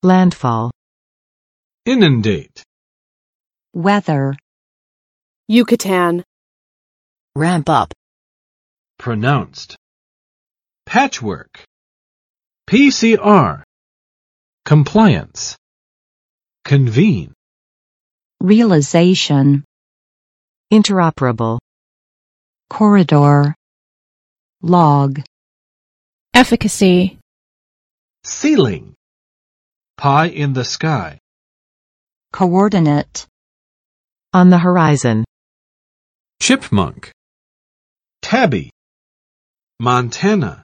landfall, inundate, weather, Yucatan, ramp up, pronounced, patchwork, PCR, compliance, convene, realization, interoperable, corridor, log, efficacy, ceiling, pie in the sky, coordinate, on the horizon, chipmunk, tabby, Montana,